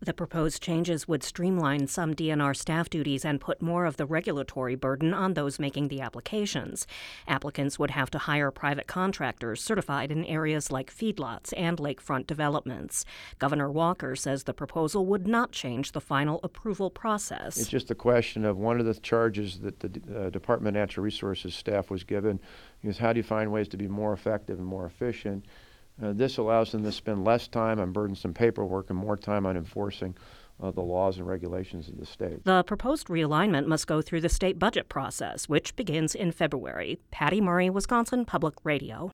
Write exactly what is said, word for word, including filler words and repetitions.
The proposed changes would streamline some D N R staff duties and put more of the regulatory burden on those making the applications. Applicants would have to hire private contractors certified in areas like feedlots and lakefront developments. Governor Walker says the proposal would not change the final approval process. It's just a question of one of the charges that the uh, Department of Natural Resources staff was given is how do you find ways to be more effective and more efficient. Uh, this allows them to spend less time on burdensome paperwork and more time on enforcing uh, the laws and regulations of the state. The proposed realignment must go through the state budget process, which begins in February. Patty Murray, Wisconsin Public Radio.